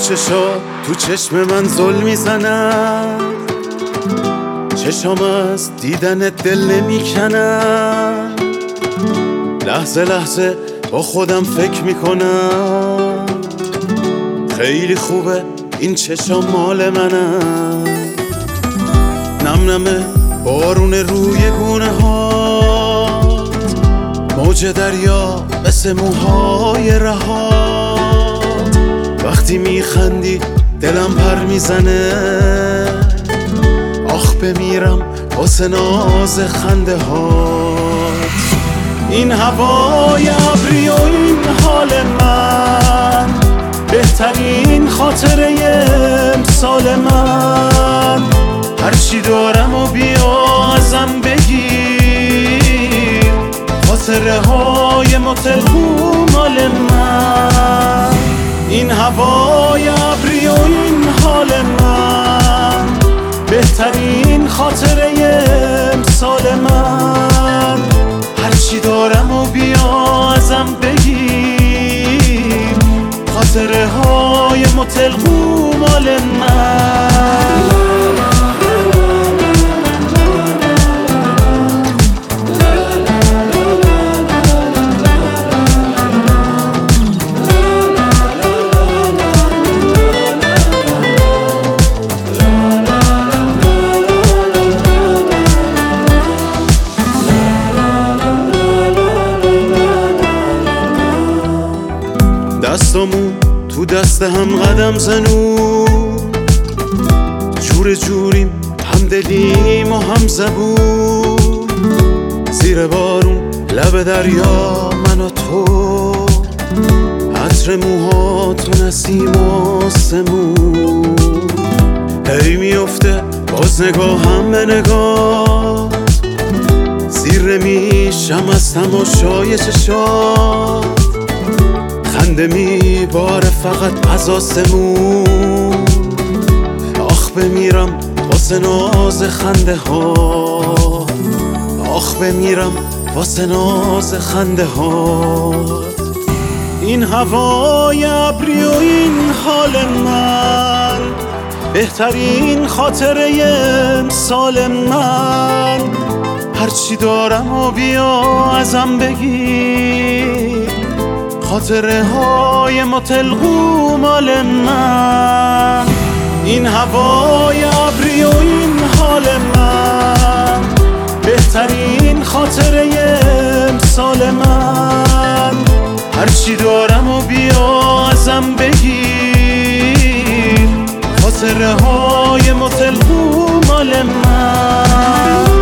چشات تو چشم من زل میزنن، چشام از دیدن دل نمیکنن. لحظه لحظه با خودم فکر میکنم خیلی خوبه این چشام مال منن. نم نمه بارون روی گونه ها، موج دریا مثل موهای رها. وقتی میخندی دلم پر میزنه، آخ بمیرم واسه ناز خنده هات. این هوای ابری و این حال من، بهترین خاطره امسال من. هرچی دارم و بیا ازم بگیر، خاطره های متلقو مال من. این هوای ابری و این حال من، بهترین خاطره امسال من. هرچی دارم و بیا ازم بگیر، خاطره های متلقو مال من. دستامون تو دست هم قدم زنون، جور جوریم هم دلیم و هم زبون. زیر بارون لب دریا من و تو، عطر موهاتو نسیم آسمون. هی میفته باز نگاهم به نگاه، زیر میشم از تماشای چشات. خنده میباره فقط از آسمون، آخ بمیرم واسه ناز خنده ها. آخ بمیرم واسه ناز خنده ها. این هوای ابری و این حال من، بهترین خاطره امسال من. هرچی دارم و بیا ازم بگیر، خاطره های متلقو مال من. این هوای ابری و این حال من، بهترین خاطره امسال من. هرچی دارم و بیا ازم بگیر، خاطره های متلقو مال من.